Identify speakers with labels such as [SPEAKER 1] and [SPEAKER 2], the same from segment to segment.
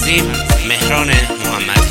[SPEAKER 1] تنظیم مهران محمدی.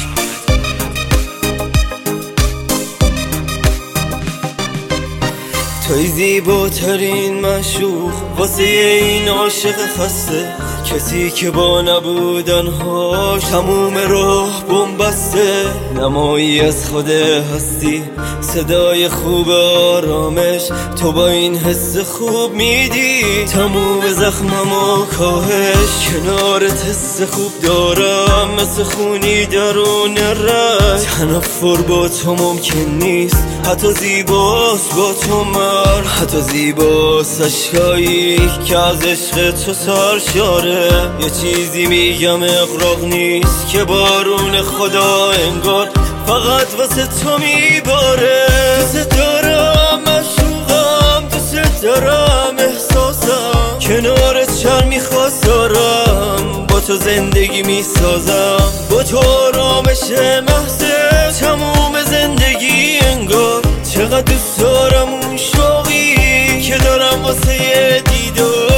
[SPEAKER 2] توی زیباترین معشوق واسه این عاشق خسته، کسی که با نبودنهاش تموم راه بنبسته. نمایی از خود هستی، صدای خوب آرامش، تو با این حس خوب میدی تموم زخممو کاهش. کنارت حس خوب دارم مثل خونی درون رگ، تنفر با تو ممکن نیست، حتی زیباست با تو حتی زیباست عشقایی که از عشق تو سرشاره. یه چیزی میگم اغراق نیست که بارون خدا انگار فقط واسه تو میباره. دوست دارم معشوقم، دوست دارم احساسم، کنارت شرم میخواست دارم، با تو زندگی میسازم، با تو آرامش محض تموم زندگی انگار. چقدر دوست دارم اون شوقی که دارم واسه دیدار.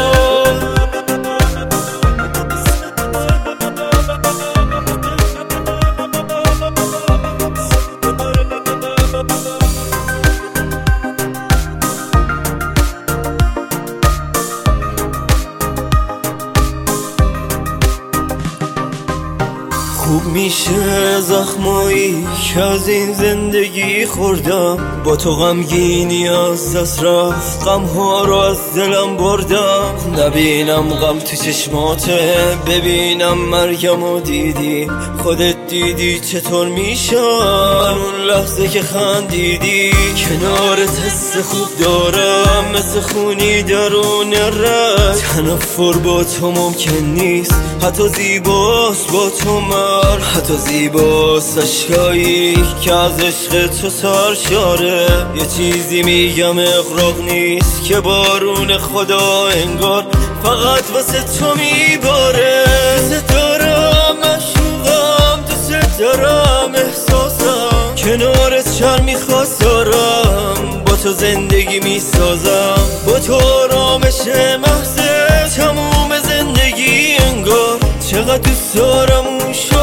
[SPEAKER 2] خوب میشه زخمایی که از این زندگی خوردم، با تو غمگینی از دست رفت، غمها رو از دلم بردم. نبینم غم تو چشماته، ببینم مرگمو دیدی، خودت دیدی چطور میشم من اون لحظه که خندیدی. کنارت حس خوب دارم مثل خونی درون رگ، تنفر با تو ممکن نیست، حتی زیباست با تو حتی زیباست عشقایی که از عشق تو سرشاره. یه چیزی میگم اغراق نیست که بارون خدا انگار فقط واسه تو میباره. دوست دارم معشوقم، دوست دارم احساسم، کنارت شرم میخواست دارم، با تو زندگی میسازم، با تو آرامش محض تموم زندگی انگار. چقدر دوست دارم اون